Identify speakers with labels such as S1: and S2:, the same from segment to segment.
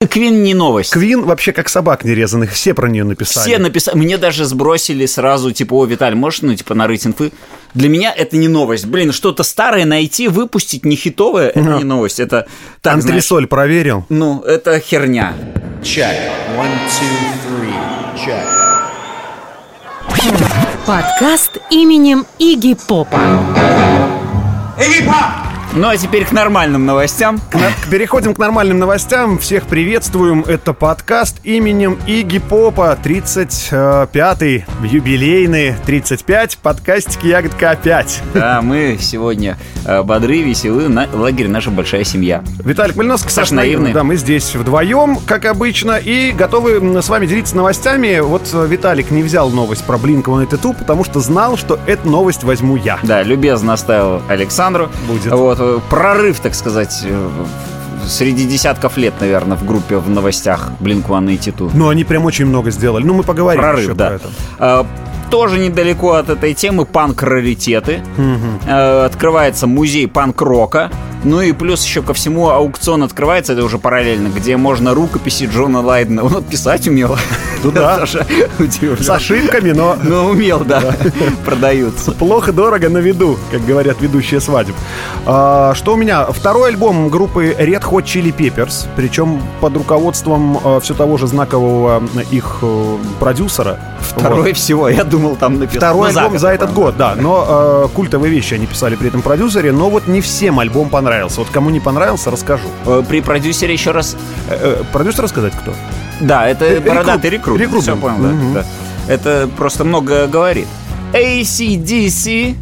S1: Квин не новость.
S2: Квин вообще как собак нерезанных, все про нее написали.
S1: Все написали, мне даже сбросили сразу, типа, о, Виталь, можешь, нарыть инфы? Для меня это не новость. Блин, что-то старое найти, выпустить, не хитовое, это не новость. Это, так,
S2: антресоль проверил?
S1: Ну, это херня.
S3: Check. 1, 2, 3. Check.
S4: Подкаст именем Игги Попа.
S3: Iggy Pop!
S1: Ну, а теперь к нормальным новостям.
S2: Переходим к нормальным новостям. Всех приветствуем. Это подкаст именем Игги Попа. 35-й, юбилейный 35. Подкастик Ягодка опять.
S1: Да, мы сегодня бодры, веселы. Лагерь наша большая семья.
S2: Виталик Мальновский,
S1: Саша Наивный.
S2: Да, мы здесь вдвоем, как обычно, и готовы с вами делиться новостями. Вот Виталик не взял новость про Blink-182, потому что знал, что эту новость возьму я.
S1: Да, любезно оставил Александру.
S2: Будет.
S1: Вот, прорыв, так сказать, среди десятков лет, наверное, в группе в новостях Blink-182.
S2: Ну, они прям очень много сделали. Ну, мы поговорим
S1: Прорыв,
S2: еще
S1: да.
S2: про это.
S1: Тоже недалеко от этой темы панк-раритеты. Открывается музей панк-рока. Ну и плюс еще ко всему аукцион открывается, это уже параллельно, где можно рукописи Джона Лайдена. Он писать умел.
S2: Ну да, с ошибками, но...
S1: Ну, умел, да. Продаются.
S2: Плохо, дорого, на виду, как говорят ведущие свадеб. Что у меня? Второй альбом группы Red Hot Chili Peppers, причем под руководством все того же знакового их продюсера.
S1: Второй всего, я думал, там написано.
S2: Второй альбом за этот год, да. Но культовые вещи они писали при этом продюсере, но вот не всем альбом понравился. Вот кому не понравился, расскажу.
S1: При продюсере еще раз...
S2: Продюсер сказать кто?
S1: Да, это бородатый рекрут.
S2: Рекрут.
S1: Все понял, да. Это просто много говорит. AC/DC,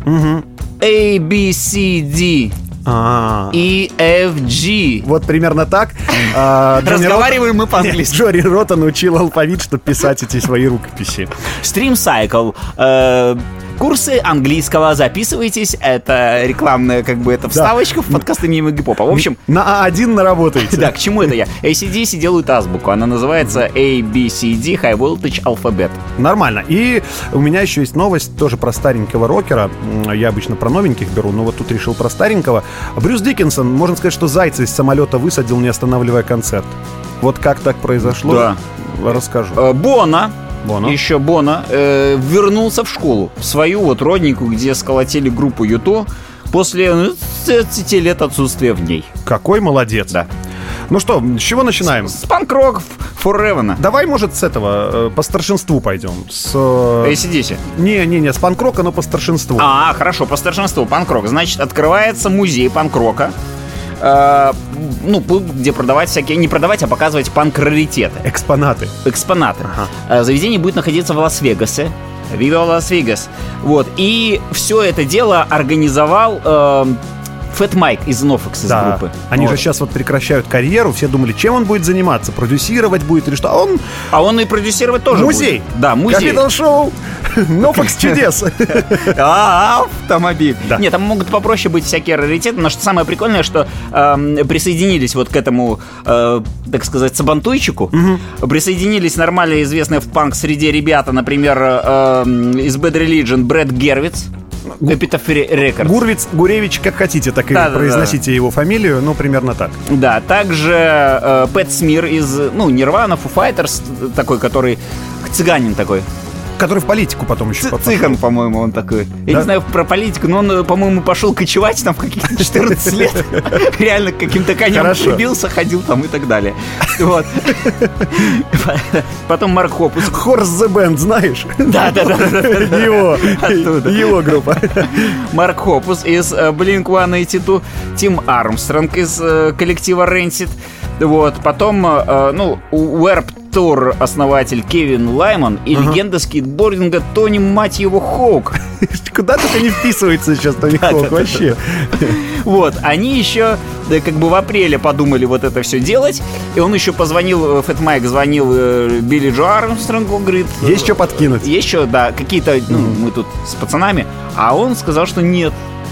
S1: ABCD, EFG.
S2: Вот примерно так.
S1: Разговариваем мы по-английски.
S2: Джори Рота научил алфавит, чтобы писать эти свои рукописи.
S1: Stream Cycle. Курсы английского, записывайтесь. Это рекламная, как бы, это вставочка в подкаст именем Игги Попа. В общем...
S2: На А1 наработаете.
S1: Да, к чему это я? AC/DC делают азбуку. Она называется ABCD High Voltage Alphabet.
S2: Нормально. И у меня еще есть новость тоже про старенького рокера. Я обычно про новеньких беру, но вот тут решил про старенького. Брюс Диккенсон, можно сказать, что зайца из самолета высадил, не останавливая концерт. Вот как так произошло?
S1: Да.
S2: Расскажу.
S1: Боно. Еще Боно вернулся в школу, в свою вот родненькую, где сколотили группу Юту после 30 лет отсутствия в ней.
S2: Какой молодец.
S1: Да.
S2: Ну что, с чего начинаем?
S1: С панк-рок Forever.
S2: Давай, может, с этого, по старшинству пойдем. С...
S1: AC/DC.
S2: Не, с панк-рока, но по старшинству.
S1: Хорошо, по старшинству, панк-рок. Значит, открывается музей панк-рока. Где продавать всякие... Не продавать, а показывать панк-раритеты.
S2: Экспонаты.
S1: Ага. Заведение будет находиться в Лас-Вегасе. Viva Las-Vegas. Вот. И все это дело организовал Фэт Майк из NoFX, из группы.
S2: Они же сейчас вот прекращают карьеру. Все думали, чем он будет заниматься? Продюсировать будет или что?
S1: А он и продюсировать тоже
S2: музей.
S1: Будет. Да, музей.
S2: Capital Show. NoFX чудес.
S1: Автомобиль. Да. Нет, там могут попроще быть всякие раритеты. Но что самое прикольное, что присоединились вот к этому, так сказать, сабантуйчику. Присоединились нормально известные в панк-среде ребята, например, из Bad Religion Брэд Гервиц. Epitaph Records.
S2: Гуревич, как хотите, так и произносите его фамилию, примерно так. Да,
S1: также Пэт Смир из, Нирвана, Foo Fighters, такой, который цыганин такой.
S2: Который в политику потом еще попал.
S1: Цыган, по-моему, он такой. Я не знаю про политику, но он, по-моему, пошел кочевать там в каких-то 14 лет. Реально каким-то конем прибился, ходил там и так далее. Вот. Потом Марк Хопус.
S2: Horse the Band, знаешь?
S1: Да.
S2: Его группа.
S1: Марк Хопус из Blink-182, Тим Армстронг из коллектива Rancid. Вот, потом, Warped Tour основатель Кевин Лайман и легенда скейтбординга Тони, мать его, Хоук.
S2: Куда только не вписывается сейчас Тони Хоук вообще.
S1: Вот, они еще как бы в апреле подумали вот это все делать, и он еще позвонил, Фэт Майк звонил Билли Джо Армстронгу, говорит...
S2: Есть что подкинуть.
S1: Есть что, да, какие-то, мы тут с пацанами, а он сказал, что нет.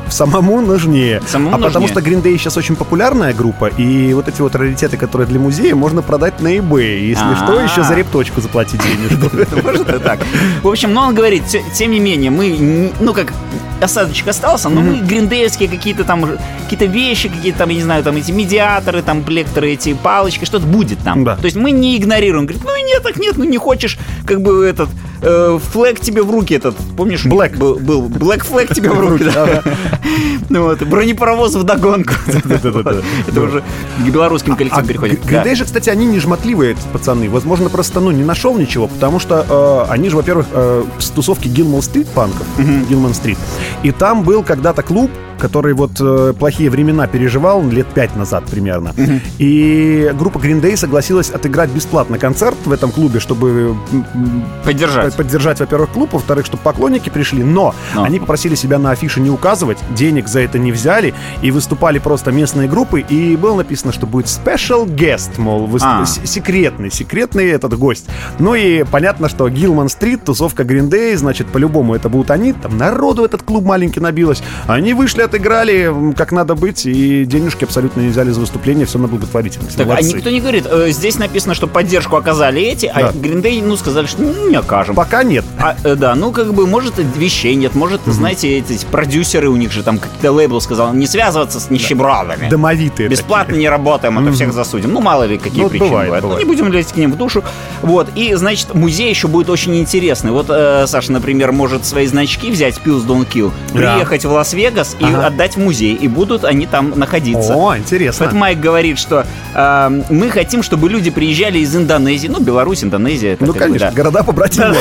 S2: Самому нужнее.
S1: Самому
S2: потому
S1: нужнее.
S2: что Green Day сейчас очень популярная группа, и вот эти вот раритеты, которые для музея, можно продать на eBay. Если что, еще за репточку заплатить денежку.
S1: Может и так. В общем, но он говорит, тем не менее, мы, ну как, осадочек остался, но мы гриндеевские какие-то там, какие-то вещи, какие-то там, я не знаю, там эти медиаторы, там плекторы, эти палочки, что-то будет там.
S2: Да.
S1: То есть мы не игнорируем. Говорит, ну нет, так нет, ну не хочешь, как бы этот, флэг тебе в руки этот, помнишь?
S2: Black.
S1: Был Black Flag тебе в руки, да. Ну вот, бронепаровоз вдогонку. Это уже к белорусским коллективам переходит.
S2: Green Day же, кстати, они не жмотливые, эти пацаны. Возможно, просто, не нашел ничего, потому что они же, во-первых, с тусовки Гилман-стрит панков, Гилман-стрит. И там был когда-то клуб, который вот плохие времена переживал лет 5 назад примерно. И группа Green Day согласилась отыграть бесплатно концерт в этом клубе, чтобы поддержать, во-первых, клуб, во-вторых, чтобы поклонники пришли, но они попросили себя на афише не указывать, денег за это не взяли, и выступали просто местные группы, и было написано, что будет special guest, мол, секретный этот гость. Ну и понятно, что Гилман-стрит, тусовка Green Day, значит, по-любому это будут они, там народу в этот клуб маленький набилось, они вышли, отыграли как надо быть, и денежки абсолютно не взяли за выступление, все на благотворительность.
S1: Так, а никто не говорит, здесь написано, что поддержку оказали эти, а Green Day, сказали, что не окажем.
S2: Пока нет.
S1: Да, может, вещей нет, может, знаете, эти продюсеры у них же там какие-то лейблы сказал, не связываться с нищебродами.
S2: Домовитые.
S1: Бесплатно не работаем, а то всех засудим. Мало ли, какие причины бывают. Не будем лезть к ним в душу. Вот, и, значит, музей еще будет очень интересный. Вот Саша, например, может свои значки взять, Pills Don't Kill, приехать в Лас-Вегас и отдать в музей, и будут они там находиться.
S2: О, интересно.
S1: Вот Майк говорит, что мы хотим, чтобы люди приезжали из Индонезии, Беларусь, Индонезия.
S2: Конечно, города побратимы.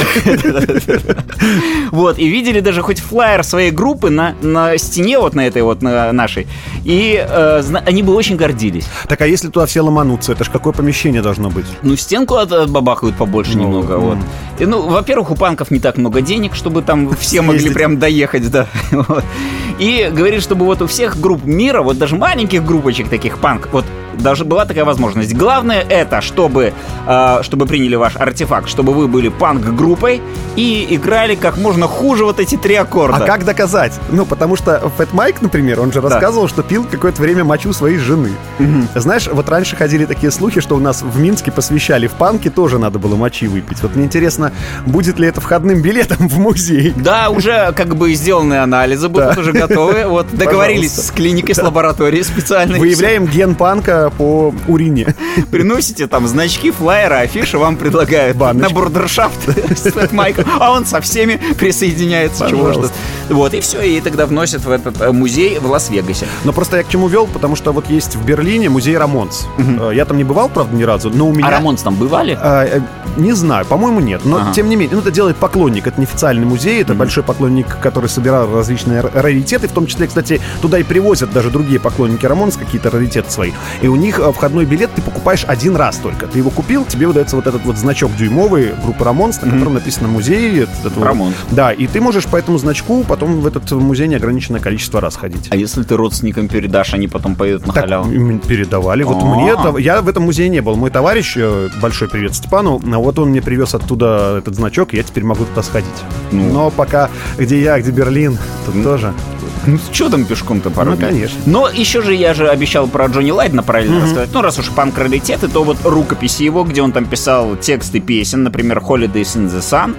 S1: Вот, и видели даже хоть флаер своей группы на стене вот на этой вот, на нашей, и они бы очень гордились.
S2: Так, а если туда все ломанутся, это ж какое помещение должно быть?
S1: Стенку отбабахают побольше немного, вот. И, во-первых, у панков не так много денег, чтобы там все могли прям доехать, да. Вот. И говорит, чтобы вот у всех групп мира, вот даже маленьких группочек таких панк, вот даже была такая возможность. Главное это, чтобы приняли ваш артефакт, чтобы вы были панк-группой и играли как можно хуже вот эти 3 аккорда.
S2: А как доказать? Потому что Фэт Майк, например, он же рассказывал, что пил какое-то время мочу своей жены. Знаешь, вот раньше ходили такие слухи, что у нас в Минске посвящали, в панке тоже надо было мочи выпить. Вот мне интересно, будет ли это входным билетом в музей?
S1: Да, уже как бы сделаны анализы, будут уже готовы. Вот договорились с клиникой, с лабораторией специальной.
S2: Выявляем ген панка по урине.
S1: Приносите там значки, флаеры, афиши, вам предлагают на бурдершафт с Фэт Майком, а он со всеми присоединяется. Вот, и все, и тогда вносят в этот музей в Лас-Вегасе.
S2: Но просто я к чему вел, потому что вот есть в Берлине музей Рамонс. Я там не бывал, правда, ни разу, но у меня...
S1: А Рамонс там бывали?
S2: Не знаю, по-моему, нет. Но, тем не менее, это делает поклонник. Это неофициальный музей, это большой поклонник, который собирал различные раритеты. В том числе, кстати, туда и привозят даже другие поклонники Рамонс какие-то раритеты свои. И у них входной билет ты покупаешь один раз только. Ты его купил, тебе выдается вот этот вот значок дюймовый группы Рамонс, на котором написано «Музей».
S1: Рамонс.
S2: Да, и ты можешь по этому значку потом в этот музей неограниченное количество раз ходить.
S1: А если ты родственникам передашь, они потом поедут на халяву?
S2: Передавали. Вот мне... Я в этом музее не был. Мой товарищ, большой привет Степану, вот он мне привез оттуда этот значок, и я теперь могу туда сходить. Но пока где Берлин, тут тоже...
S1: Что там пешком-то порой?
S2: Конечно.
S1: Но еще же я обещал про Джонни Лайдена параллельно рассказать. Раз уж панк-раритеты, то вот рукописи его, где он там писал тексты песен, например, Holidays in the Sun,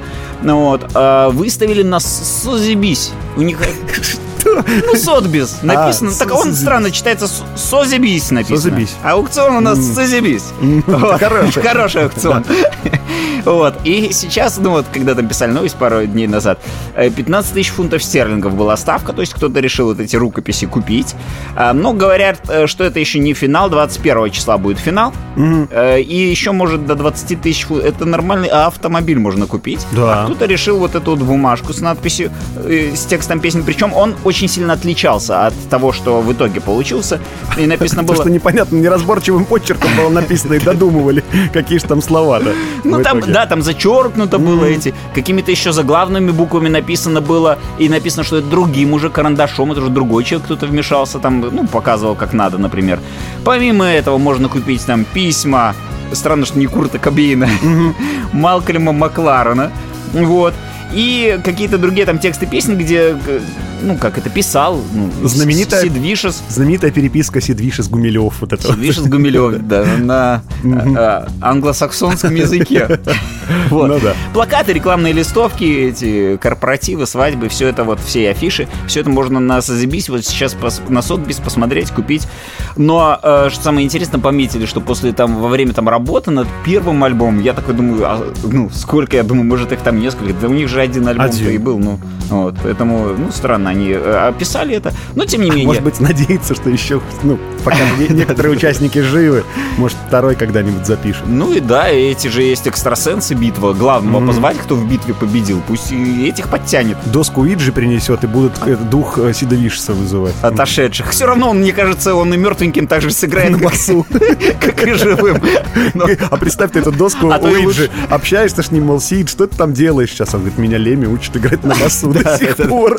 S1: выставили на Созебись. У них... Сотбис написано. Так он странно читается, Созебись написано.
S2: Созебись.
S1: А аукцион у нас Созебись. Хороший аукцион. Вот. И сейчас, когда там писали новость пару дней назад, 15 тысяч фунтов стерлингов была ставка, то есть кто-то решил вот эти рукописи купить. Но говорят, что это еще не финал, 21 числа будет финал. И еще, может, до 20 тысяч фунтов. Это нормальный автомобиль можно купить.
S2: Да.
S1: А кто-то решил вот эту вот бумажку с надписью, с текстом песен. Причем он очень сильно отличался от того, что в итоге получился. И написано было...
S2: То, что непонятно, неразборчивым почерком было написано, и додумывали, какие же там слова, да?
S1: Там зачеркнуто было эти, какими-то еще заглавными буквами написано было, и написано, что это другим уже карандашом, это уже другой человек, кто-то вмешался, там, показывал, как надо, например. Помимо этого можно купить там письма, странно, что не Курта Кобейна, Малкольма Макларена, вот. И какие-то другие там тексты песен, где ну, как это писал,
S2: знаменитая
S1: Сид Вишес.
S2: Знаменитая переписка Сид Вишес Гумилев. Вот это.
S1: Сид Вишес Гумилев, да, на англосаксонском языке. Вот.
S2: Ну, да.
S1: Плакаты, рекламные листовки, эти корпоративы, свадьбы, все это вот, все афиши, все это можно на Sotheby's вот сейчас на Sotheby's посмотреть, купить. Но, что самое интересное, пометили, что после там, во время там работы над первым альбомом, я такой думаю, сколько, я думаю, может их там несколько, да у них же один альбом-то и был, вот, поэтому, странно, они описали это, но тем не менее.
S2: Может быть, надеяться, что еще, пока некоторые участники живы, может, второй когда-нибудь запишет.
S1: Ну и да, эти же есть экстрасенсы, битва, главного позвать, кто в битве победил, пусть и этих подтянет.
S2: Доску Уиджи принесет и будут дух Сида Вишеса вызывать.
S1: Отошедших. Все равно, он, мне кажется, он и мертвеньким так же сыграет на басу, как и живым.
S2: А представь, ты эту доску Уиджи общаешься с ним, мол, Сид, что ты там делаешь сейчас? Он говорит, меня Леми учит играть на басу до сих пор.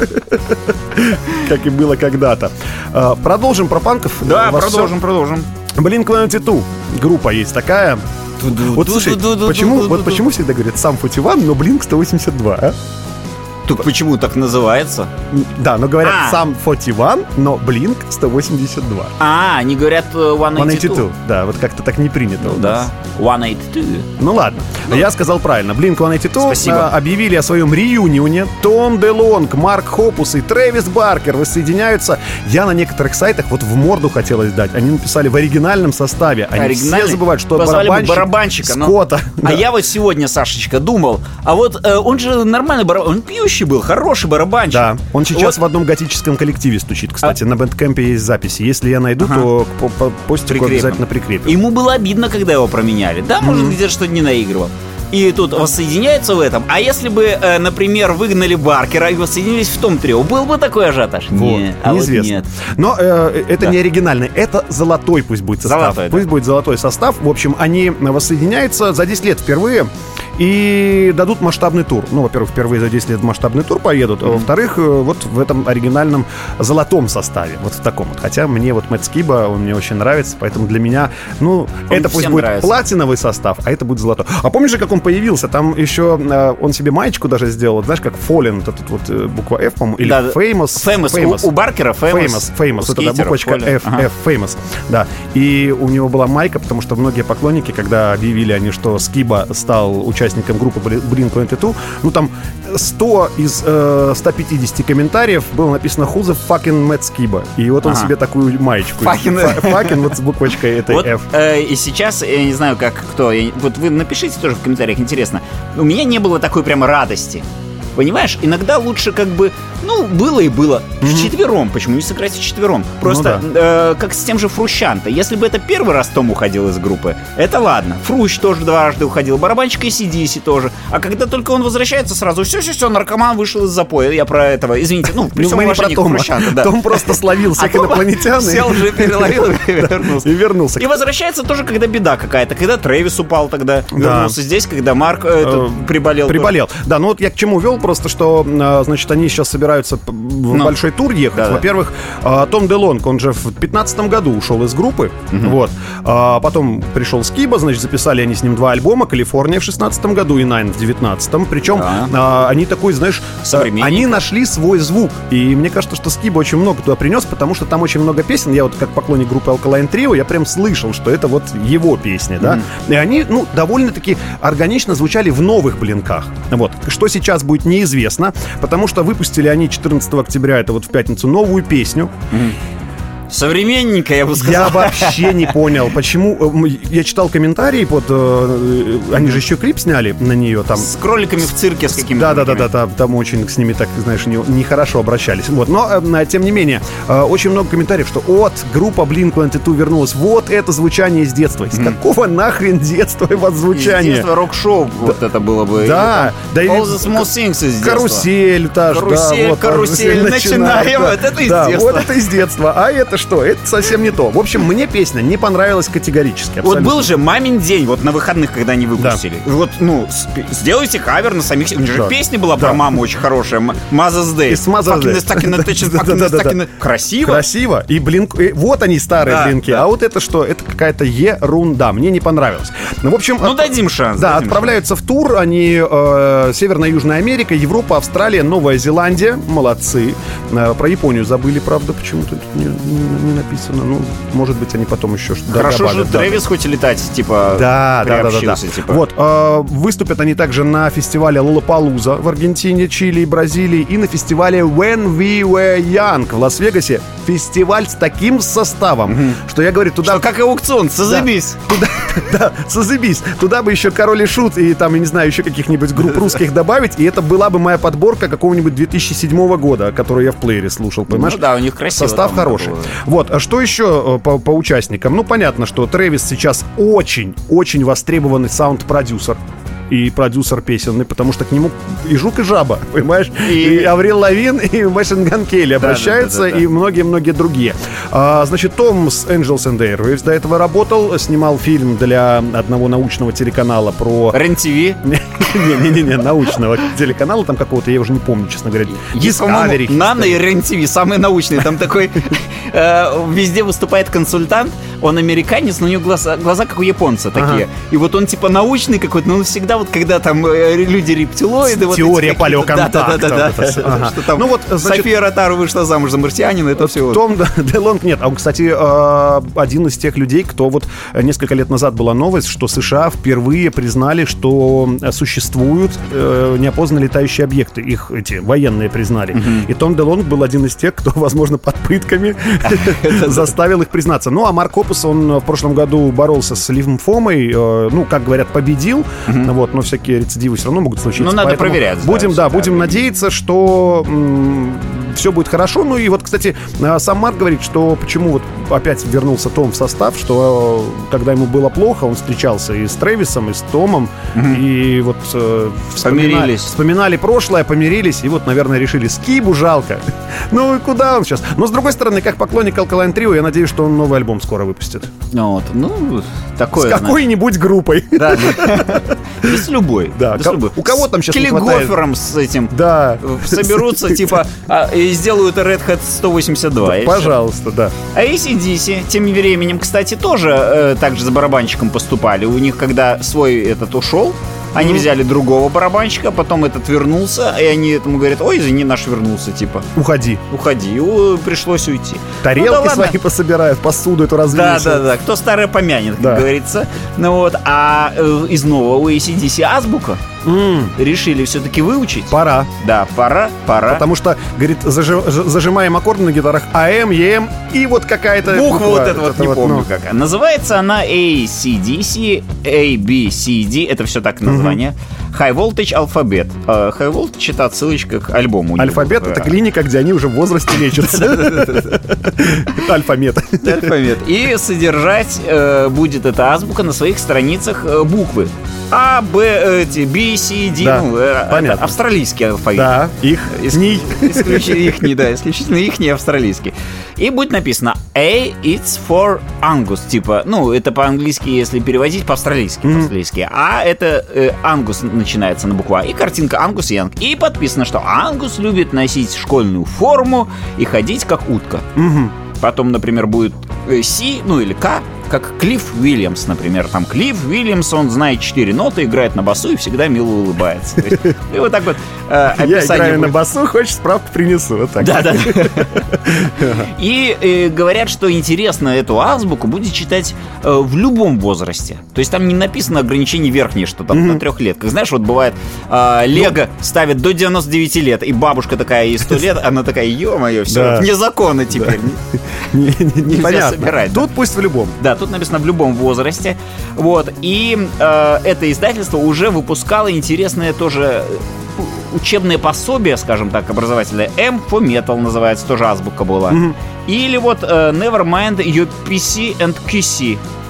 S2: Как и было когда-то. Продолжим про панков?
S1: Да, продолжим.
S2: Blink-182. Группа есть такая. Вот слушай, почему всегда говорят сам 41, но Blink-182, а?
S1: Так почему так называется?
S2: Да, но говорят сам 41, но Blink 182.
S1: Они говорят 182.
S2: Да, вот как-то так не принято.
S1: Ну да, 182.
S2: Ну ладно, я сказал правильно. Blink 182 объявили о своем реюнионе. Том Делонг, Марк Хопус и Трэвис Баркер воссоединяются. Я на некоторых сайтах вот в морду хотелось дать. Они написали в оригинальном составе. Они все забывают, что
S1: барабанщика
S2: Скотта.
S1: А я вот сегодня, Сашечка, думал, а вот он же нормальный барабанщик, он пьющий был, хороший барабанщик.
S2: Да, он сейчас в одном готическом коллективе стучит, кстати, на Бэндкэмпе есть записи. Если я найду, то постику обязательно прикрепим.
S1: Ему было обидно, когда его променяли. Да, может, где-то что-то не наигрывал. И тут воссоединяются в этом. А если бы, например, выгнали Баркера и воссоединились в том трио, был бы такой ажиотаж?
S2: Вот, неизвестно. Вот нет. Но это не оригинальный, это золотой пусть будет состав. Пусть будет золотой состав. В общем, они воссоединяются за 10 лет впервые и дадут масштабный тур. Ну, во-первых, впервые за 10 лет масштабный тур поедут, а во-вторых, вот в этом оригинальном золотом составе. Вот в таком вот. Хотя мне вот Мэтт Скиба, он мне очень нравится, поэтому для меня, это пусть будет платиновый состав, а это будет золотой. А помнишь же, как он появился? Там еще он себе маечку даже сделал, знаешь, как Fallen, вот эта вот буква F, по-моему, или
S1: Famous. У Баркера
S2: Famous. Это буквочка F, Famous. Да. И у него была майка, потому что многие поклонники, когда объявили они, что Скиба стал участником группы Blink-182, там 100 из 150 комментариев было написано «Who the fucking Matt Skiba?» И вот он себе такую маечку. Fucking вот с буквочкой этой F.
S1: И сейчас, я не знаю, как кто, вот вы напишите тоже в комментариях, интересно. У меня не было такой прямо радости. Понимаешь, иногда лучше как бы, было и было. Вчетвером. Почему не сыграть вчетвером? Просто как с тем же Фрущанто. Если бы это первый раз Том уходил из группы, это ладно. Фрущ тоже дважды уходил. Барабанщик AC/DC тоже. А когда только он возвращается, сразу все, наркоман вышел из запоя. Я про этого, извините, при всем уважении к Фрущанто. Да.
S2: Том просто словил всех инопланетян.
S1: Сел же, переловил и
S2: вернулся.
S1: И возвращается тоже, когда беда какая-то. Когда Трэвис упал тогда, вернулся здесь, когда Марк приболел.
S2: Да, вот я к чему вел, просто что, значит, они сейчас собираются в большой тур ехать. Да, во-первых, Том Делонг, он же в 2015 году ушел из группы. Вот. Потом пришел Скиба, значит, записали они с ним 2 альбома. «Калифорния» в 2016 году и «Найн» в 2019. Причем они такой, знаешь, они нашли свой звук. И мне кажется, что Скиба очень много туда принес, потому что там очень много песен. Я вот как поклонник группы Alkaline Trio, я прям слышал, что это вот его песни, да. И они, довольно-таки органично звучали в новых Блинках. Вот. Что сейчас будет, неизвестно, потому что выпустили они 14 октября, это вот в пятницу, новую песню.
S1: Современненько, я бы сказал.
S2: Я вообще не понял, почему. Я читал комментарии под... Они же еще клип сняли на нее там.
S1: С кроликами в цирке, с какими-то.
S2: Да. Там очень с ними, так, знаешь, нехорошо обращались. Вот. Но, тем не менее, очень много комментариев, что группа Blink-182 вернулась. Вот это звучание из детства. Из какого нахрен детства и вот звучание?
S1: Из детства рок-шоу вот это было бы.
S2: Да.
S1: All the Small Things из детства.
S2: Карусель,
S1: Карусель, начинаем. Вот это из детства.
S2: Вот это из детства. А это это что? Это совсем не то. В общем, мне песня не понравилась категорически.
S1: Вот
S2: абсолютно.
S1: был же «Мамин день», вот на выходных, когда они выпустили. Вот, ну, сделайте кавер на самих себе. У них же
S2: Да.
S1: песня была про
S2: Да.
S1: маму очень хорошая. Mother's Day.
S2: It's Mother's Day.
S1: Day. Красиво.
S2: Красиво. И блинк... вот они, старые
S1: Да,
S2: блинки.
S1: да.
S2: А вот это что? Это какая-то ерунда. Мне не понравилось. Ну, в общем...
S1: Ну, дадим шанс.
S2: Да,
S1: дадим
S2: отправляются в тур. Они Северная и Южная Америка, Европа, Австралия, Новая Зеландия. Молодцы. Про Японию забыли, правда, почему-то тут не написано. Ну, может быть, они потом еще что-то
S1: шанс. Хорошо же
S2: добавят. Да.
S1: Трэвис хоть и летать, типа,
S2: Да.
S1: приобщился, типа.
S2: Вот, выступят они также на фестивале Лоллапалуза в Аргентине, Чили и Бразилии и на фестивале When We Were Young в Лас-Вегасе. Фестиваль с таким составом, что я говорю, туда...
S1: Что, как аукцион, созыбись.
S2: Да, созыбись. Туда бы еще Король и Шут и там, я не знаю, еще каких-нибудь групп русских добавить, и это была бы моя подборка какого-нибудь 2007 года, которую я в плеере слушал, понимаешь?
S1: Ну да, у них красиво.
S2: Состав
S1: там
S2: хороший.
S1: было.
S2: Вот, а что еще по участникам? Ну, понятно, что Трэвис сейчас очень востребованный саунд-продюсер. И продюсер песенный, потому что к нему и Жук, и Жаба, понимаешь? И Аврил Лавин, и Мэшин Ган Келли обращаются,
S1: да.
S2: и многие-многие другие. Значит, Том с Angels and Airwaves до этого работал, снимал фильм для одного научного телеканала про...
S1: РЕН-ТВ.
S2: Не-не-не, научного телеканала, там какого-то, я уже не помню, честно говоря.
S1: Есть,
S2: Discovery.
S1: по-моему, Нано и РЕН-ТВ, самые научные. Там такой везде выступает консультант, он американец, но у него глаза как у японца такие. И вот он типа научный какой-то, но он всегда вот когда там люди рептилоиды...
S2: Теория
S1: вот
S2: палеоконтакта.
S1: Да.
S2: Вот это. Ага.
S1: Что там
S2: Ну вот, значит,
S1: София Ротару вышла замуж за марсианина, это все.
S2: Том Делонг нет. А он, кстати, один из тех людей, кто вот несколько лет назад была новость, что США впервые признали, что существуют неопознанные летающие объекты. Их эти военные признали. И Том Делонг был один из тех, кто, возможно, под пытками заставил их признаться. Ну, а Марк Опус, он в прошлом году боролся с лимфомой, ну, как говорят, победил. Вот, но всякие рецидивы все равно могут случиться.
S1: Ну, надо
S2: Поэтому
S1: проверять.
S2: Будем надеяться, что все будет хорошо. Ну и вот, кстати, сам Марк говорит, что почему вот опять вернулся Том в состав, что когда ему было плохо, он встречался и с Трэвисом, и с Томом, и вот вспоминали прошлое, помирились, и вот, наверное, решили, Скибу жалко. Ну и куда он сейчас? Но с другой стороны, как поклонник Alkaline Trio, я надеюсь, что он новый альбом скоро выпустит.
S1: Вот, ну, такое.
S2: С какой-нибудь группой.
S1: Да. Да с любой.
S2: Да.
S1: Да с любой.
S2: У кого там сейчас
S1: с
S2: не хватает?
S1: Келли-Гофером с этим.
S2: Да.
S1: Соберутся, типа, и сделают Red Hat 182.
S2: Пожалуйста, да.
S1: А AC/DC, тем временем, кстати, тоже так же за барабанщиком поступали. У них, когда свой этот ушел, они взяли другого барабанщика, потом этот вернулся, и они этому говорят: ой, извини, наш вернулся, типа.
S2: Уходи.
S1: Пришлось уйти.
S2: Тарелки свои пособирают, посуду эту развесят.
S1: Да. Кто старое помянет, как
S2: Да.
S1: говорится. Ну вот, а из нового у AC/DC азбука решили все-таки выучить.
S2: Пора.
S1: Да, пора.
S2: Потому что, говорит, зажимаем аккорды на гитарах АМ, ЕМ и вот какая-то...
S1: Буква вот эта вот, не помню
S2: ну.
S1: какая. Называется она AC/DC, ABCD, это все так название. High Voltage Alphabet. High Voltage — это отсылочка к альбому.
S2: Альфабет — это клиника, где они уже в возрасте лечатся. Альфамет.
S1: Алфавит. И содержать будет эта азбука на своих страницах буквы. А, Б, эти, B, C, D.
S2: Да,
S1: Ну,
S2: понятно.
S1: это австралийский алфавит.
S2: Да,
S1: Исключительно ихний австралийский. И будет написано A, it's for Angus. Типа, ну, это по-английски, если переводить, по-австралийски. А это Ангус начинается на букву А. И картинка Ангус Янг. И подписано, что Ангус любит носить школьную форму и ходить как утка. Потом, например, будет C, ну или К, как Клифф Уильямс, например. Там Клифф Уильямс, он знает 4 ноты, играет на басу и всегда мило улыбается. И вот так вот описание.
S2: Я играю на
S1: будет.
S2: басу, хочешь, справку принесу. Вот так.
S1: Да. И говорят, что интересно, эту азбуку будет читать в любом возрасте. То есть там не написано ограничение верхнее, что там на 3 лет. Как знаешь, вот бывает, Лего ставит до 99 лет, и бабушка такая, ей 100 лет, она такая: ё-моё, все,
S2: Да.
S1: вне закона теперь. Нельзя
S2: Непонятно.
S1: собирать. Да.
S2: Тут пусть в любом.
S1: Да, тут написано в любом возрасте. Вот. И это издательство уже выпускало интересное тоже учебное пособие, скажем так, образовательное. M for Metal называется, тоже азбука была. Или вот Nevermind Your PC and QC.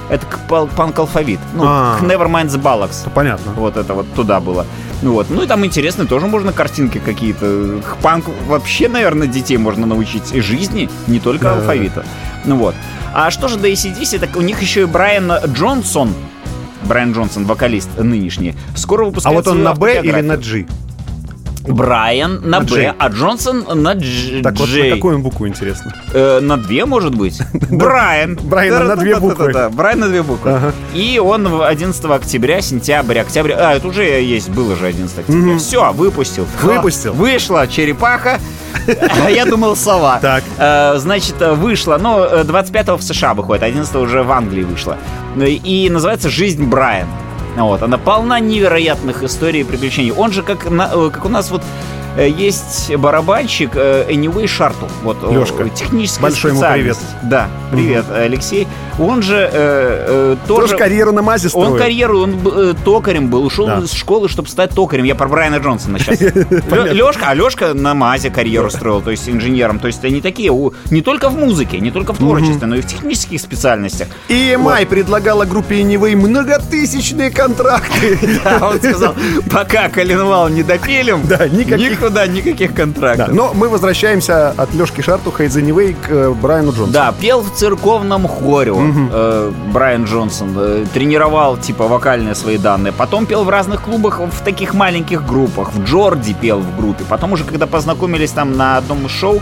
S1: Это панк-алфавит. Ну, к Nevermind the Bollocks.
S2: Понятно.
S1: Вот это вот туда было. Вот. Ну и там интересно, тоже можно картинки какие-то. К панку вообще, наверное, детей можно научить и жизни, не только алфавита. Ну вот. А что же до AC/DC, так у них еще и Брайан Джонсон, вокалист нынешний, скоро выпускает.
S2: А вот он
S1: свою
S2: на Б или
S1: автобиографию.
S2: на G?
S1: Брайан на Б,
S2: J.
S1: а Джонсон на Дж.
S2: Так вот, на какую букву, интересно?
S1: На 2, может быть. Брайан.
S2: Брайан на 2 буквы.
S1: Брайан на 2 буквы. И он 11 октября, октябрь. Это уже есть, было же 11 октября. Все, выпустил. Вышла черепаха. Я думал, сова.
S2: Так.
S1: Значит, вышла, 25-го в США выходит, 11-го уже в Англии вышла. И называется «Жизнь Брайана». Вот, она полна невероятных историй и приключений. Он же, как у нас вот есть барабанщик Anyway Шартл. Вот,
S2: Лёшка.
S1: Техническая
S2: большой ему привет.
S1: Да, привет, Алексей. Он же тоже
S2: карьеру на МАЗе строил.
S1: Он токарем был, ушел из школы, чтобы стать токарем. Я про Брайана Джонсона сейчас. Лёшка на МАЗе карьеру строил, то есть инженером. То есть они такие, не только в музыке, не только в творчестве, но и в технических специальностях.
S2: EMI предлагала группе Anyway многотысячные контракты.
S1: Да, он сказал, пока коленвал не допилим, никаких контрактов.
S2: Но мы возвращаемся от Лёшки Шартуха из Anyway к Брайану Джонсону.
S1: Да, пел в церковном хоре Брайан Джонсон, тренировал типа вокальные свои данные, потом пел в разных клубах, в таких маленьких группах, в Джорди пел в группе, потом уже когда познакомились там на одном из шоу,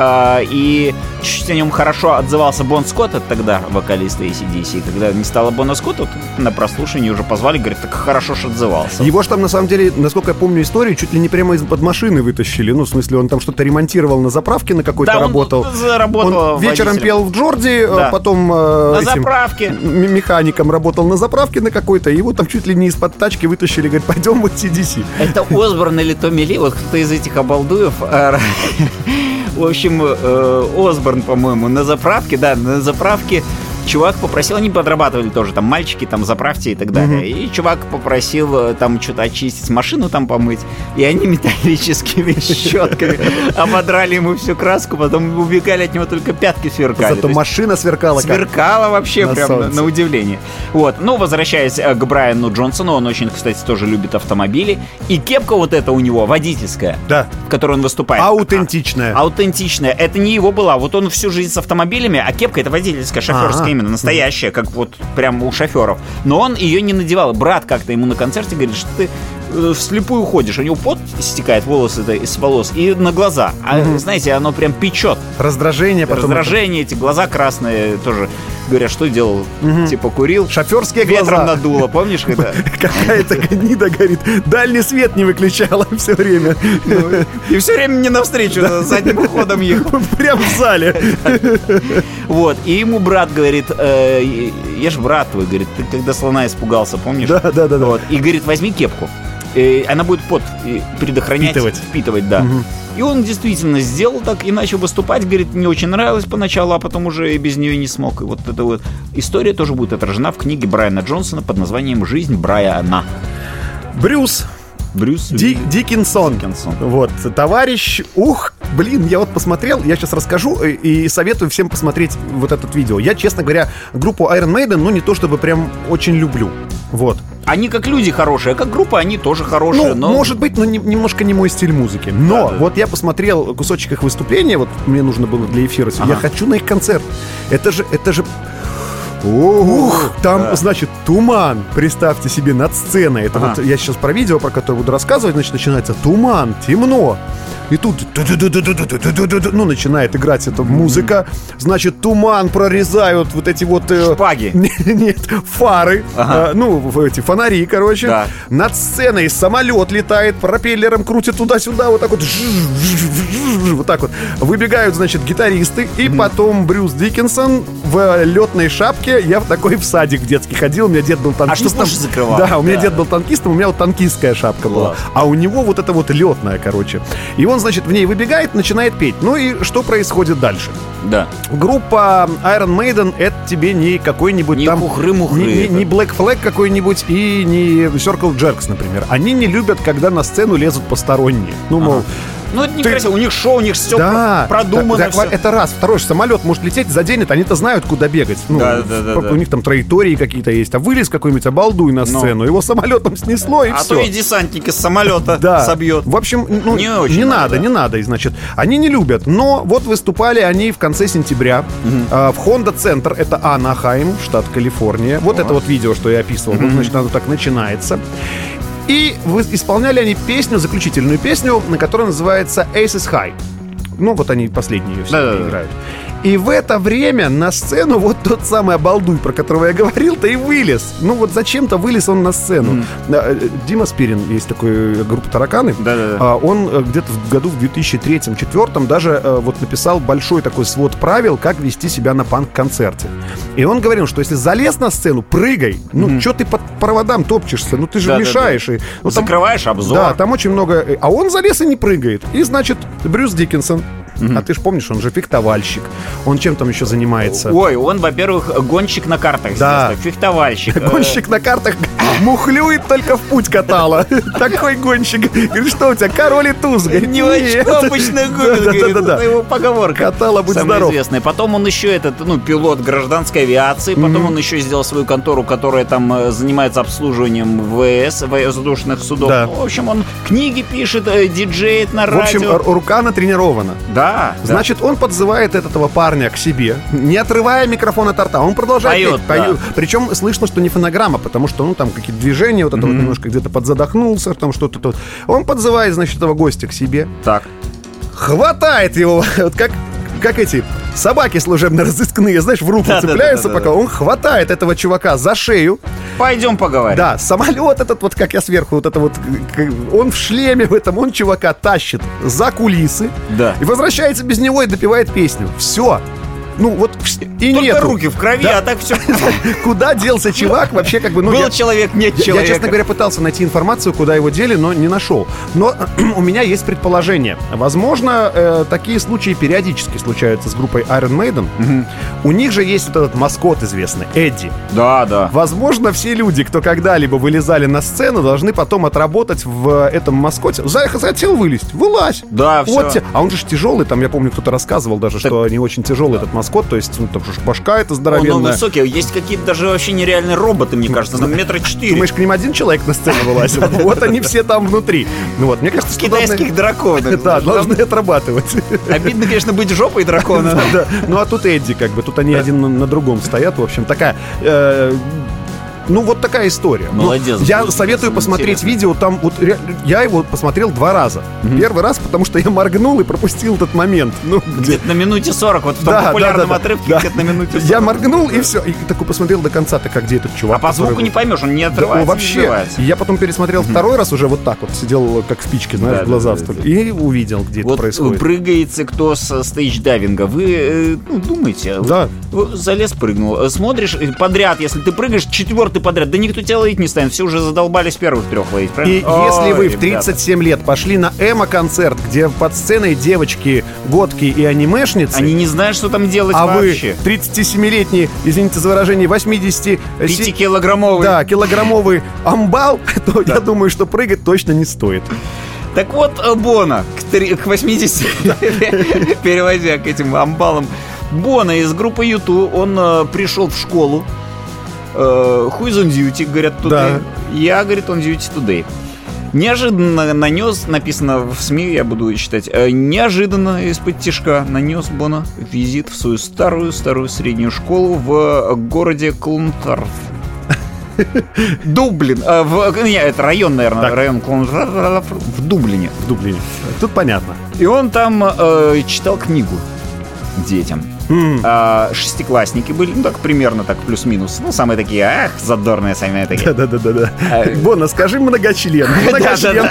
S1: и чуть-чуть о нем хорошо отзывался Бон Скотт, это тогда вокалист AC/DC, и когда не стало Бона Скотта, на прослушивании уже позвали, говорят, так хорошо ж отзывался.
S2: Его ж там на самом деле, насколько я помню историю, чуть ли не прямо из-под машины вытащили, ну в смысле он там что-то ремонтировал на заправке на какой-то, работал.
S1: Он
S2: вечером пел в Джорди, потом
S1: на заправке.
S2: Механиком работал на заправке на какой-то, и его там чуть ли не из-под тачки вытащили, говорят, пойдем в AC/DC.
S1: Это Осборн или Томми Ли, вот кто из этих обалдуев. В общем, Осборн, по-моему, на заправке чувак попросил, они подрабатывали тоже, там, мальчики, там, заправьте и так далее. И чувак попросил там что-то очистить, машину там помыть. И они металлическими щетками ободрали ему всю краску, потом убегали от него, только пятки сверкали.
S2: Зато машина сверкала.
S1: Сверкала вообще прям на удивление. Вот, возвращаясь к Брайану Джонсону, он очень, кстати, тоже любит автомобили. И кепка вот эта у него, водительская, в которой он выступает.
S2: Аутентичная.
S1: Аутентичная. Это не его была. Вот он всю жизнь с автомобилями, а кепка это водительская, шоферская именно, настоящая, как вот прям у шоферов. Но он ее не надевал. Брат как-то ему на концерте говорит, что ты вслепую ходишь, у него пот стекает, волосы из волос и на глаза. А знаете, оно прям печет.
S2: Раздражение.
S1: Раздражение, эти глаза красные тоже. Говорят, что делал? Типа курил.
S2: Шоферские
S1: ветром
S2: глаза.
S1: Надуло, помнишь, когда?
S2: Какая-то гнида, говорит, дальний свет не выключала все время.
S1: И все время мне навстречу задним ходом ехал.
S2: Прям в зале.
S1: Вот, и ему брат говорит, я ж брат твой, говорит, ты когда слона испугался, помнишь?
S2: Да.
S1: Вот, и говорит, возьми кепку. Она будет пот предохранять, впитывать, да. И он действительно сделал так и начал выступать. Говорит, мне очень нравилось поначалу, а потом уже и без нее не смог. И вот эта вот история тоже будет отражена в книге Брайана Джонсона под названием «Жизнь Брайана».
S2: Брюс Диккенсон. Вот, товарищ, я вот посмотрел, я сейчас расскажу и советую всем посмотреть вот это видео. Я, честно говоря, группу Iron Maiden, не то чтобы прям очень люблю. Вот.
S1: Они как люди хорошие, а как группа они тоже хорошие. Но...
S2: может быть, но немножко не мой стиль музыки. Но вот я посмотрел кусочек их выступления, вот мне нужно было для эфира. Я хочу на их концерт. Это же... Там, значит, туман, представьте себе, над сценой. Это вот я сейчас про видео, про которое буду рассказывать, значит, начинается туман, темно. И тут начинает играть эта музыка. Значит, туман прорезают вот эти вот...
S1: Шпаги.
S2: Нет, фары. Эти фонари, короче. Да. Над сценой самолет летает, пропеллером крутит туда-сюда, вот так вот. Вот так вот. Выбегают, значит, гитаристы. И потом Брюс Диккенсон в летной шапке. Я такой в садик в детский ходил. У меня дед был танкистом.
S1: А что закрывал?
S2: Да, у меня дед был танкистом, у меня вот танкистская шапка была. А у него вот это вот летная, короче. И он, значит, в ней выбегает, начинает петь. Ну и что происходит дальше?
S1: Да.
S2: Группа Iron Maiden — это тебе не какой-нибудь
S1: не
S2: там...
S1: хухры-мухры.
S2: Не Black Flag какой-нибудь и не Circle Jerks, например. Они не любят, когда на сцену лезут посторонние.
S1: Ну, это некрасиво. У них шоу, у них все
S2: Да,
S1: продумано. Всё.
S2: это раз. Второй, самолет может лететь, заденет, они-то знают, куда бегать. Ну,
S1: Да.
S2: У них там траектории какие-то есть. А вылез какой-нибудь обалдуй на сцену, его самолетом снесло, и
S1: А
S2: все.
S1: то и десантник из самолета
S2: Да.
S1: собьет.
S2: В общем, ну,
S1: Не очень
S2: не
S1: надо,
S2: надо, не надо. И, значит, они не любят. Но вот выступали они в конце сентября в Honda Центр, это Анахайм, штат Калифорния. Вот это вот видео, что я описывал. Вот, значит, оно так начинается. И исполняли они песню, заключительную песню, на которой называется Aces High. Ну, вот они последние ее все играют. И в это время на сцену вот тот самый обалдуй, про которого я говорил-то, и вылез. Ну вот зачем-то вылез он на сцену. Дима Спирин, есть такой группа «Тараканы».
S1: Да-да-да.
S2: Он где-то в году в 2003-2004 даже вот написал большой такой свод правил, как вести себя на панк-концерте. И он говорил, что если залез на сцену, прыгай. Ну, что ты под проводам топчешься? Ну, ты же мешаешь. И, ну, там,
S1: закрываешь обзор.
S2: Да, там очень много... А он залез и не прыгает. И, значит, Брюс Диккенсон. А ты же помнишь, он же фехтовальщик. Он чем там еще занимается?
S1: Ой, он, во-первых, гонщик на картах.
S2: Да.
S1: Фехтовальщик.
S2: Гонщик на картах мухлюет, только в путь катала. Такой гонщик. Говорит, что у тебя, король и туз?
S1: Не очко обычно губит,
S2: Да.
S1: его поговорка.
S2: Катала, будь
S1: самая
S2: здоров.
S1: известная. Потом он еще пилот гражданской авиации. Потом он еще сделал свою контору, которая там занимается обслуживанием ВС, воздушных судов.
S2: Да.
S1: В общем, он книги пишет, диджеет на
S2: В общем,
S1: радио.
S2: рука натренирована.
S1: Да.
S2: Значит, он подзывает этого парня к себе, не отрывая микрофон от рта. Он продолжает
S1: Поет,
S2: петь. Причем слышно, что не фонограмма, потому что, ну, там какие-то движения, вот это вот немножко где-то подзадохнулся, там что-то тут. Он подзывает, значит, этого гостя к себе.
S1: Так.
S2: Хватает его, вот как эти собаки служебно-розыскные, знаешь, в руку цепляются,
S1: да.
S2: пока он хватает этого чувака за шею.
S1: Пойдем поговорим.
S2: Да, самолет этот вот, как я сверху, вот это вот, он в шлеме в этом, он чувака тащит за кулисы.
S1: Да.
S2: И возвращается без него и допевает песню. Все. Ну вот и
S1: Только
S2: нету.
S1: руки в крови,
S2: Да.
S1: а так все.
S2: Куда делся чувак? Вообще как бы... Ну,
S1: Был человек, нет
S2: я,
S1: человека.
S2: честно говоря, пытался найти информацию, куда его дели, но не нашел. Но у меня есть предположение. Возможно, такие случаи периодически случаются с группой Iron Maiden. У них же есть вот этот маскот известный, Эдди.
S1: Да.
S2: Возможно, все люди, кто когда-либо вылезали на сцену, должны потом отработать в этом маскоте. Захотел вылезть, вылазь.
S1: Да,
S2: Вот
S1: все.
S2: а он же тяжелый, там, я помню, кто-то рассказывал даже, что они очень тяжелый, этот маскот, то есть, ну, там же башка эта
S1: Он
S2: здоровенная.
S1: высокий, есть какие-то даже вообще нереальные роботы, мне кажется, там 4 метра.
S2: Думаешь, к ним один человек на сцену вылазил? Вот они все там внутри. Ну вот, мне кажется, что
S1: Китайских драконов.
S2: Да, должны отрабатывать.
S1: Обидно, конечно, быть жопой дракона.
S2: Да. Ну а тут Эдди, как бы, тут они один на другом стоят. В общем, такая... Ну, вот такая история.
S1: Молодец.
S2: Ну, я советую посмотреть
S1: Интересно.
S2: видео. Там вот я его посмотрел 2 раза. Первый раз, потому что я моргнул и пропустил этот момент. Ну,
S1: Где-то на минуте 40, вот в том популярном отрывке, где-то на минуте 40.
S2: Я моргнул и все. И такой посмотрел до конца, так как где этот чувак.
S1: А по звуку
S2: который-
S1: не поймешь, он не
S2: Да,
S1: отрывается,
S2: вообще.
S1: не сбивается.
S2: И я потом пересмотрел второй раз уже вот так вот, сидел как спички, знаешь,
S1: Да,
S2: в глаза
S1: да,
S2: встали. И увидел, где
S1: Вот
S2: это происходит.
S1: прыгается кто со стейдж-дайвинга. Вы думаете?
S2: Да.
S1: Залез, прыгнул. Смотришь подряд, если ты прыгаешь 4-й подряд, да никто тебя ловить не станет. Все уже задолбались первых 3 ловить,
S2: И
S1: правильно?
S2: если вы в
S1: ребята.
S2: 37 лет пошли на эмо-концерт, где под сценой девочки, годки и анимешницы,
S1: Они не знают, что там делать
S2: а
S1: вообще.
S2: вы 37-летний, извините за выражение, 80...
S1: 5-килограммовый.
S2: Да, килограммовый амбал, то я думаю, что прыгать точно не стоит.
S1: Так вот, Бона к 80, переводя к этим амбалам. Бона из группы YouTube, он пришел в школу. Who is on duty, говорят, today.
S2: Да.
S1: Я, говорит, on duty today. Неожиданно нанес, написано в СМИ, я буду читать, неожиданно из-под тишка нанес Бона визит в свою старую среднюю школу в городе Клунтарф. Дублин. Это район, наверное,
S2: Так.
S1: район Клунтарф в Дублине.
S2: В Дублине. Тут понятно.
S1: И он там читал книгу детям. Шестиклассники были, ну так примерно так плюс-минус. Ну, самые такие, задорные самые такие.
S2: Да-да-да. Бона, скажи многочлен. Многочлен.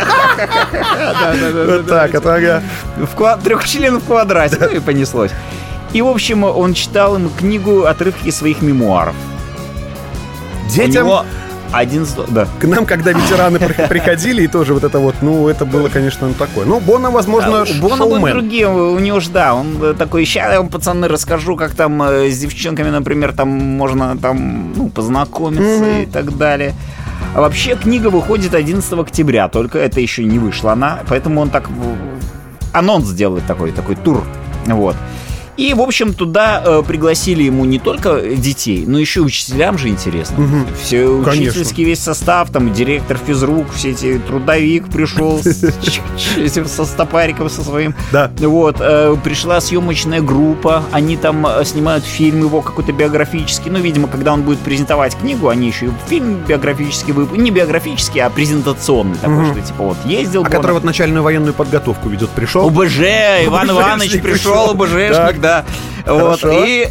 S2: Вот так, это ага.
S1: 3 членов в квадрате, ну и понеслось. И, в общем, он читал им книгу, отрывки из своих мемуаров. У
S2: Детям...
S1: него 11... Да.
S2: К нам, когда ветераны приходили, и тоже вот это вот, ну, это было, конечно, такое. Ну, Бона, возможно,
S1: У Бона был
S2: шоумен.
S1: другие, у него же, да, он такой, ща я вам, пацаны, расскажу, как там с девчонками, например, там можно там, ну, познакомиться и так далее. А вообще книга выходит 11 октября, только это еще не вышла она, поэтому он так анонс сделать такой тур. Вот. И, в общем, туда пригласили ему не только детей, но еще учителям же интересно. Все учительский весь состав, там директор физрук, все эти трудовик пришел со стопариком со своим.
S2: Да.
S1: Вот, пришла съемочная группа, они там снимают фильм его какой-то биографический. Ну, видимо, когда он будет презентовать книгу, они еще и фильм биографический не биографический, а презентационный такой, что типа вот ездил.
S2: Который вот начальную военную подготовку ведет, пришел.
S1: ОБЖ, Иван Иванович пришел, ОБЖшник, да. Вот, и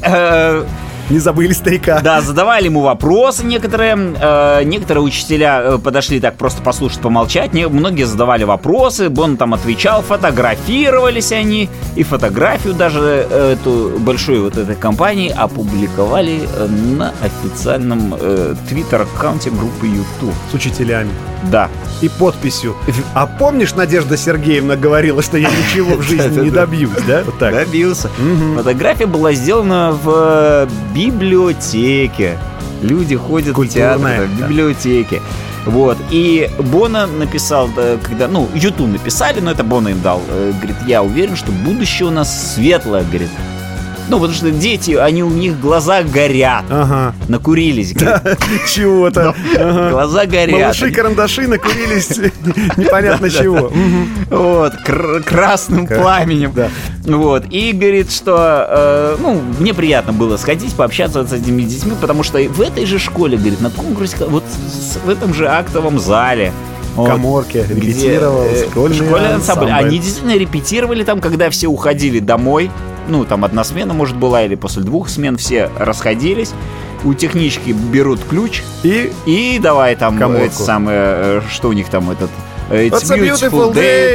S2: не забыли старика.
S1: Да, задавали ему вопросы некоторые. Некоторые учителя подошли так просто послушать, помолчать. Многие задавали вопросы, Бон там отвечал, фотографировались они. И фотографию даже эту большой вот этой компании опубликовали на официальном твиттер-аккаунте группы YouTube.
S2: С учителями.
S1: Да.
S2: И подписью. А помнишь, Надежда Сергеевна говорила, что я ничего в жизни не добьюсь, да? Вот так.
S1: Добился. Фотография была сделана в библиотеке. Люди ходят в театр, в библиотеке. Вот. И Боно написал, когда, YouTube написали, но это Боно им дал. Говорит, я уверен, что будущее у нас светлое, говорит. Потому что дети, у них глаза горят.
S2: Ага.
S1: Накурились.
S2: Да, чего-то.
S1: Глаза горят.
S2: Малыши-карандаши накурились непонятно чего.
S1: Вот, красным пламенем. Вот. И говорит, что мне приятно было сходить, пообщаться с этими детьми, потому что в этой же школе, говорит, на конкурсе, вот в этом же актовом зале,
S2: каморке репетировал школьный ансамбль.
S1: Они действительно репетировали там, когда все уходили домой. Там одна смена, может, была, или после 2 смен все расходились. У технички берут ключ и давай там это самое, что у них там этот...
S2: It's a beautiful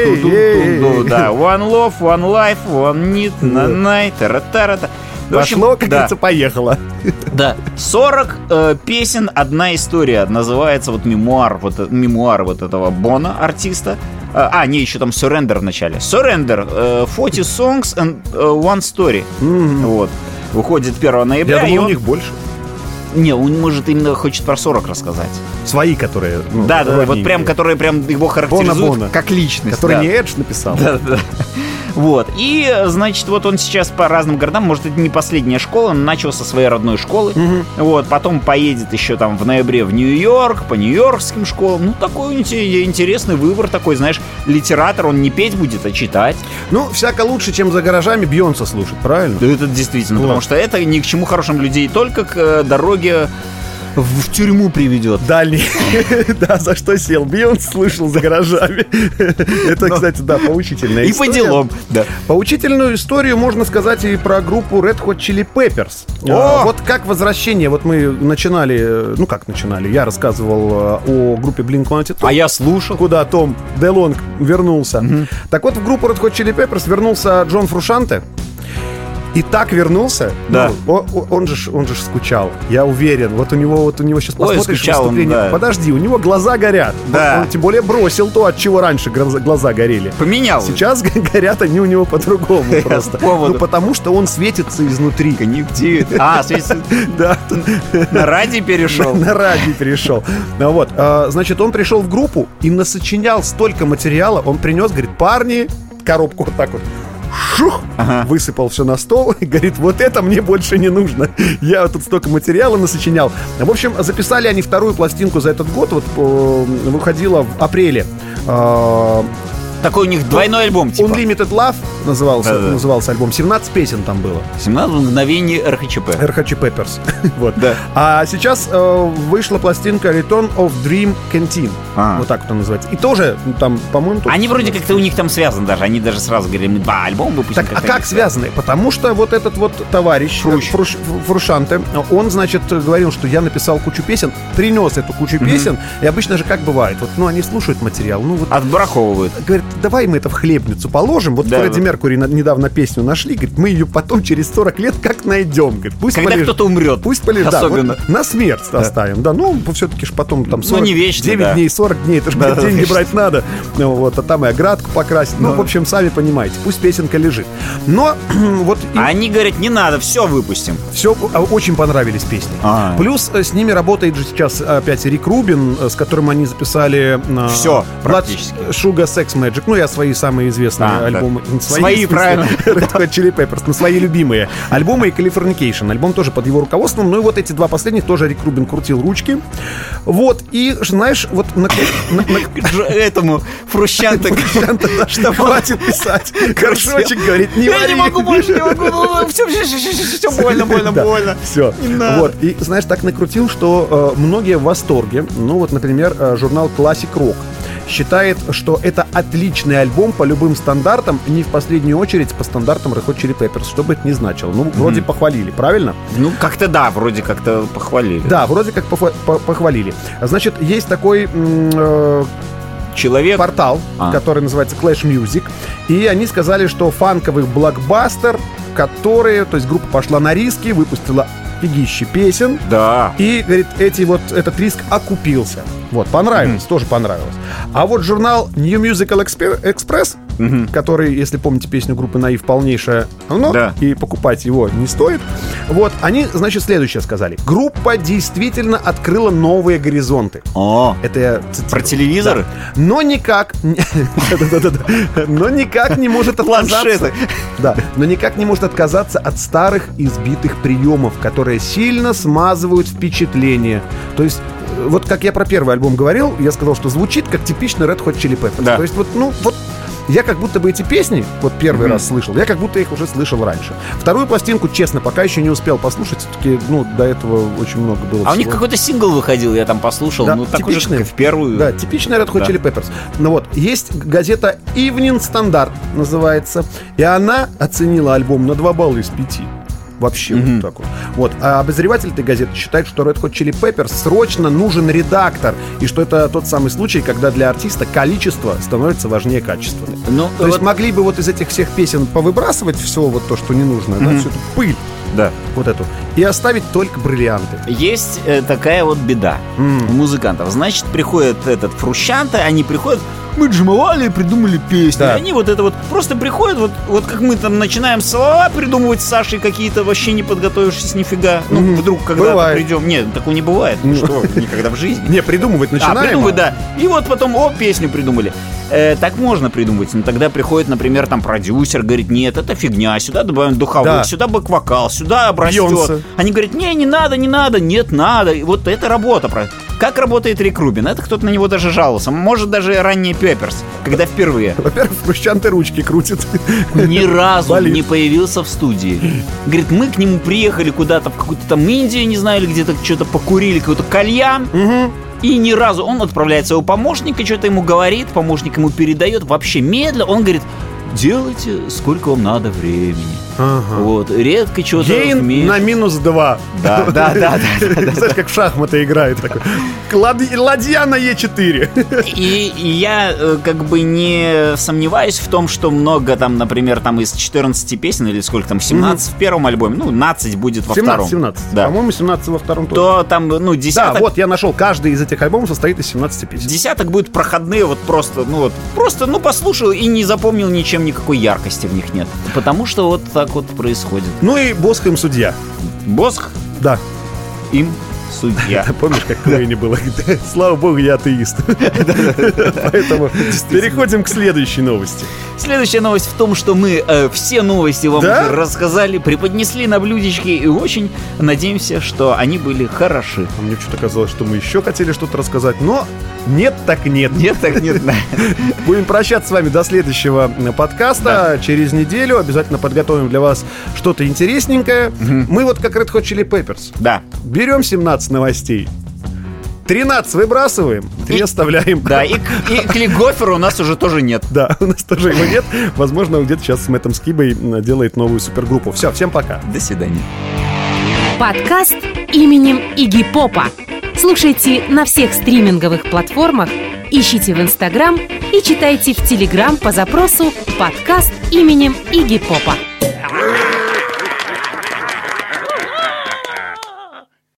S2: day.
S1: Да, one love, one life, one need, night, тара-тара-та.
S2: Пошло, как говорится, поехало.
S1: Да, 40 песен, одна история. Называется вот мемуар вот этого Боно, артиста. Еще там Surrender в начале. Surrender, 40 songs and one story. Вот. Выходит 1 ноября.
S2: Я думаю, у них больше.
S1: Не, он, может, именно хочет про 40 рассказать.
S2: Свои, которые...
S1: Да, вот прям, которые прям его характеризуют
S2: Боно.
S1: Как личность.
S2: Который не Эдж написал.
S1: Да. Вот. И, значит, вот он сейчас по разным городам, может, это не последняя школа, он начал со своей родной школы. Вот, потом поедет еще там в ноябре в Нью-Йорк, по нью-йоркским школам. Такой интересный выбор такой, знаешь, литератор, он не петь будет, а читать.
S2: Всяко лучше, чем за гаражами Бейонсе слушать, правильно?
S1: Да, это действительно, потому что это ни к чему хорошим людей, только к дороге в тюрьму приведет.
S2: Дальний. Да, за что сел? Бейонсе слышал за гаражами. Это, кстати, да, поучительная история.
S1: И по делам, да.
S2: Поучительную историю можно сказать и про группу Red Hot Chili Peppers. Вот как возвращение, вот мы начинали, я рассказывал о группе Blink-182.
S1: А я слушал.
S2: Куда Том Делонг вернулся. Так вот, в группу Red Hot Chili Peppers вернулся Джон Фрушанте. И так вернулся.
S1: Да.
S2: Он же скучал. Я уверен. Вот у него сейчас посмотришь выступление.
S1: Да.
S2: Подожди, у него глаза горят.
S1: Да.
S2: Он тем более бросил то, от чего раньше глаза горели.
S1: Поменял.
S2: Сейчас горят они у него по-другому просто. Потому что он светится изнутри.
S1: Конъюнктивит. Светится.
S2: Да.
S1: На радио перешел.
S2: На радио перешел. Вот. Значит, он пришел в группу и насочинял столько материала. Он принес, говорит, парни, коробку вот так вот. Высыпал все на стол и говорит, вот это мне больше не нужно. Я тут столько материала насочинял. В общем, записали они 2-ю пластинку за этот год. Вот выходила в апреле.
S1: Такой у них двойной альбом, типа.
S2: Unlimited Love назывался альбом. 17 песен там было.
S1: 17 мгновений РХЧП.
S2: РХЧ Peppers. Вот.
S1: Да.
S2: А сейчас вышла пластинка Return of Dream Canteen. Вот так это называется. И тоже там, по-моему...
S1: Они вроде как-то у них там связаны даже. Они даже сразу говорили, мы 2 альбома выпустим.
S2: Так, как связаны? Потому что вот этот вот товарищ Фрушанте, он, значит, говорил, что я написал кучу песен, принес эту кучу песен, и обычно же как бывает, вот, они слушают материал,
S1: отбраковывают.
S2: Говорит, давай мы это в хлебницу положим. Вот Фредди Меркьюри недавно песню нашли, говорит, мы ее потом через 40 лет как найдем. Говорит, пусть
S1: когда кто-то умрет.
S2: Пусть полежит.
S1: Особенно.
S2: Да, вот на смерть оставим. Да, все-таки ж потом там 40,
S1: не вечно,
S2: 9 дней, 40 дней, это же деньги брать надо. Вот, а там и оградку покрасить. В общем, сами понимаете, пусть песенка лежит. Но вот...
S1: Они говорят, не надо, все выпустим.
S2: Все, очень понравились песни. Плюс с ними работает же сейчас опять Рик Рубин, с которым они записали...
S1: Все, практически.
S2: Sugar Sex Magic. ну, я свои самые известные альбомы.
S1: Свои, правильно.
S2: Red Hot Chili Peppers, ну, свои любимые альбомы и Californication. Альбом тоже под его руководством. Ну, и вот эти два последних тоже Рик Рубин крутил ручки. Вот, и, знаешь, вот...
S1: Этому Фрущанте,
S2: что хватит писать. Горшочек говорит, не вари.
S1: Я не могу больше, не могу. Все больно.
S2: Все. Вот, и, знаешь, так накрутил, что многие в восторге. Ну, вот, например, журнал Classic Rock считает, что это отличный альбом по любым стандартам, не в последнюю очередь по стандартам Red Hot Chili Peppers, что бы это ни значило. Ну, вроде похвалили, правильно?
S1: Ну, как-то да, вроде как-то похвалили.
S2: Да, вроде как похвалили. Значит, есть такой...
S1: человек,
S2: портал, который называется Clash Music, и они сказали, что фанковый блокбастер, который, то есть группа пошла на риски, выпустила фигище песен,
S1: да,
S2: и, говорит, этот риск окупился. Вот, понравилось, тоже понравилось. А вот журнал New Musical Express, который, если помните песню группы Наив, полнейшее говно, да, и покупать его не стоит. Вот, они, значит, следующее сказали. Группа действительно открыла новые горизонты. Это я цитирую.
S1: Про телевизор?
S2: Да. Но никак не может отказаться. Да, но никак не может отказаться от старых избитых приемов, которые сильно смазывают впечатление. То есть, вот как я про первый альбом говорил, я сказал, что звучит как типичный Red Hot Chili Peppers. Да. То есть, вот, ну, вот я как будто бы эти песни, вот первый раз слышал, я как будто их уже слышал раньше. Вторую пластинку, честно, пока еще не успел послушать. Все-таки, ну, до этого очень много было всего.
S1: У них какой-то сингл выходил, я там послушал. Да, ну, такой же, как в первую.
S2: Да, типичный Red Hot Chili Peppers. Ну вот, есть газета Evening Standard, называется, и она оценила альбом на 2 балла из 5. Вообще вот так вот. Вот. А обозреватель этой газеты считает, что Red Hot Chili Peppers срочно нужен редактор, и что это тот самый случай, когда для артиста количество становится важнее качества. Ну, то есть могли бы вот из этих всех песен повыбрасывать все вот то, что не нужно, да, всю эту пыль. Да. Вот эту. И оставить только бриллианты.
S1: Есть такая вот беда у музыкантов. Значит, приходит этот Фрущанте, они приходят, мы джимовали и придумали песни. Да. И они вот это вот просто приходят, вот как мы там начинаем слова придумывать с Сашей какие-то, вообще не подготовившись нифига. Ну, вдруг когда-то придем. Нет, такого не бывает. Ну что, никогда в жизни.
S2: Не, придумывать начинаем.
S1: Придумывать, да. И вот потом, песню придумали. Так можно придумывать, но тогда приходит, например, там продюсер, говорит, нет, это фигня, сюда добавим духовых, сюда бэк-вокал, сюда обрастет. Они говорят, не надо, нет, надо. И вот это работа. Как работает Рик Рубин? Это кто-то на него даже жаловался. Может, даже ранние Пепперс, когда впервые.
S2: Во-первых, Фрущанте ручки крутит.
S1: Ни разу не появился в студии. Говорит, мы к нему приехали куда-то в какую-то там Индию, не знаю, или где-то что-то покурили, какой-то кальян. И ни разу он отправляет своего помощника, что-то ему говорит, помощник ему передает, вообще медленно. Он говорит, делайте, сколько вам надо времени. Вот, редко что-то
S2: Гейн на -2.
S1: Да.
S2: Знаешь, как в шахматы играют. Ладья на Е4.
S1: И я как бы не сомневаюсь в том, что много там, например, там из 14 песен, или сколько там, 17 в первом альбоме, ну, 15 будет во втором.
S2: 17.
S1: Да.
S2: По-моему, 17 во втором тоже.
S1: То там, ну, десяток...
S2: Да, вот я нашел, каждый из этих альбомов состоит из 17 песен.
S1: Десяток будет проходные, вот просто, послушал и не запомнил ничем, никакой яркости в них нет. Потому что вот так вот происходит.
S2: Ну и Босх им судья.
S1: Босх?
S2: Да.
S1: Им судья.
S2: Помнишь, как в Куэйне было? Слава богу, я атеист. Поэтому переходим к следующей новости.
S1: Следующая новость в том, что мы все новости вам уже рассказали, преподнесли на блюдечке и очень надеемся, что они были хороши.
S2: Мне что-то казалось, что мы еще хотели что-то рассказать, но нет так нет.
S1: Нет так нет.
S2: Будем прощаться с вами до следующего подкаста. Через неделю обязательно подготовим для вас что-то интересненькое. Мы вот как Red Hot Chili Peppers.
S1: Да.
S2: Берем 17 новостей. 13 выбрасываем, 3 оставляем.
S1: Да, и Кликгофера у нас уже тоже нет.
S2: Да, у нас тоже его нет. Возможно, он где-то сейчас с Мэттом Скибой делает новую супергруппу. Все, всем пока.
S1: До свидания.
S4: Подкаст именем Игги Попа. Слушайте на всех стриминговых платформах, ищите в Инстаграм и читайте в Телеграм по запросу «Подкаст именем Игги Попа».